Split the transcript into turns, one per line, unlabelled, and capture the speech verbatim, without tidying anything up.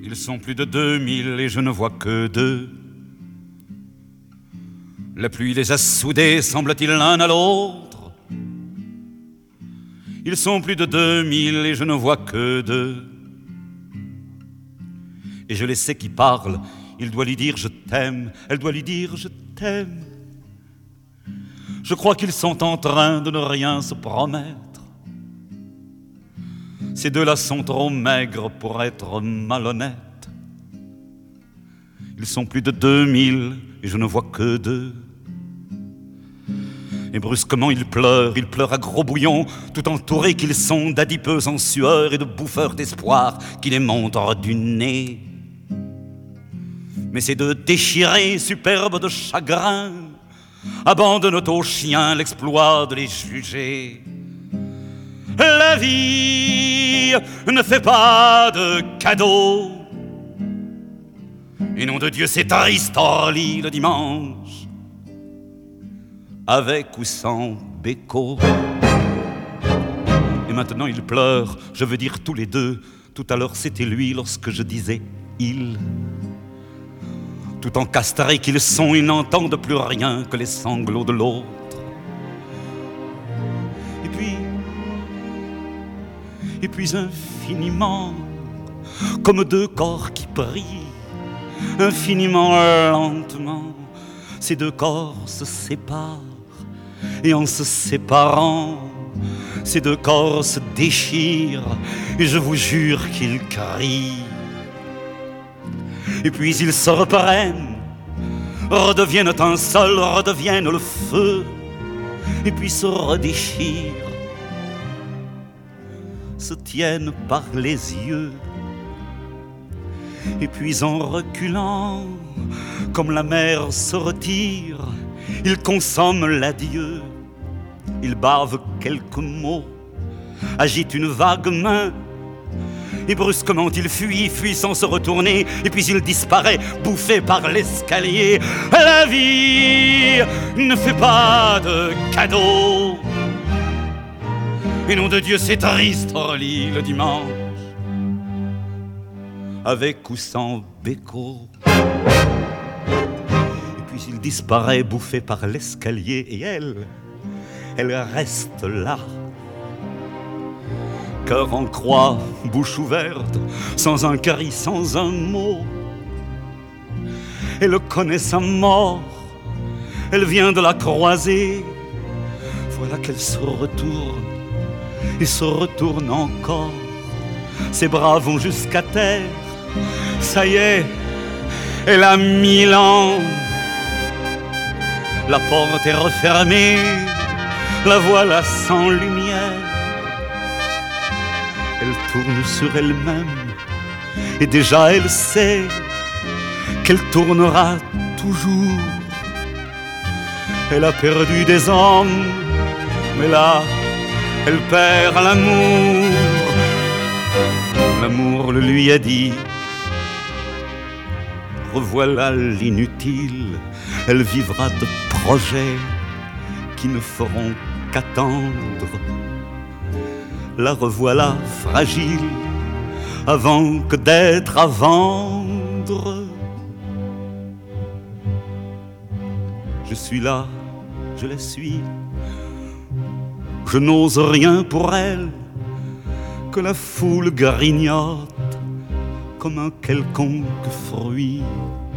Ils sont plus de deux mille et je ne vois que deux. La pluie les a soudés, semble-t-il, l'un à l'autre. Ils sont plus de deux mille et je ne vois que deux. Et je les sais qui parlent. Il doit lui dire je t'aime, elle doit lui dire je t'aime. Je crois qu'ils sont en train de ne rien se promettre. Ces deux-là sont trop maigres pour être malhonnêtes. Ils sont plus de deux mille et je ne vois que deux. Et brusquement ils pleurent, ils pleurent à gros bouillons, tout entourés qu'ils sont d'adipeux en sueur et de bouffeurs d'espoir qui les montrent du nez. Mais ces deux déchirés, superbes de chagrin, abandonnent aux chiens l'exploit de les juger. La vie ne fait pas de cadeaux. Et nom de Dieu, c'est triste Orly le dimanche, avec ou sans béco. Et maintenant ils pleurent, je veux dire tous les deux. Tout à l'heure c'était lui lorsque je disais il. Tout encastrés qu'ils sont, ils n'entendent plus rien que les sanglots de l'autre. Et puis, et puis infiniment, comme deux corps qui prient, infiniment lentement, ces deux corps se séparent. Et en se séparant, ces deux corps se déchirent. Et je vous jure qu'ils crient. Et puis ils se reprennent, redeviennent un seul, redeviennent le feu. Et puis se redéchirent, se tiennent par les yeux. Et puis en reculant, comme la mer se retire, ils consomment l'adieu. Ils bavent quelques mots, agitent une vague main. Et brusquement il fuit, fuit sans se retourner. Et puis il disparaît, bouffé par l'escalier. La vie ne fait pas de cadeaux. Et nom de Dieu, c'est triste Orly le dimanche, avec ou sans béco. Et puis il disparaît, bouffé par l'escalier. Et elle, elle reste là, cœur en croix, bouche ouverte, sans un cri, sans un mot. Elle connaît sa mort, elle vient de la croiser. Voilà qu'elle se retourne et se retourne encore. Ses bras vont jusqu'à terre. Ça y est, elle a mille ans. La porte est refermée, la voilà sans lumière. Elle tourne sur elle-même et déjà elle sait qu'elle tournera toujours. Elle a perdu des hommes, mais là, elle perd l'amour. L'amour le lui a dit, revoilà l'inutile. Elle vivra de projets qui ne feront qu'attendre. La revoilà fragile avant que d'être à vendre. Je suis là, je la suis. Je n'ose rien pour elle, que la foule grignote comme un quelconque fruit.